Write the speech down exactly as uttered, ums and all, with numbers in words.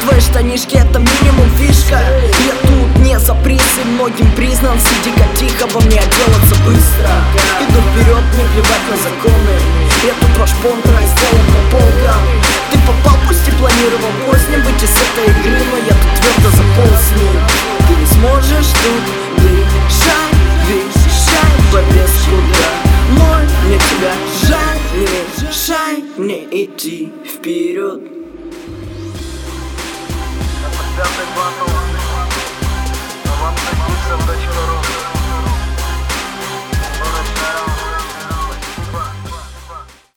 твои штанишки — это минимум фишка. Я тут не за приз и многим признан. Сиди-ка тихо, во мне отделаться быстро. Иду вперед, мне плевать на законы. Я тут ваш понтра сделан по полкам. Ты попал, пусть и планировал поздним выйти с этой игры, но я тут твердо заполз с ним. Ты не сможешь тут бежать, вещай в без куда. Мой, мне тебя жаль, не мешай мне идти вперед. Это пятый батл. Авансадиться точка ру.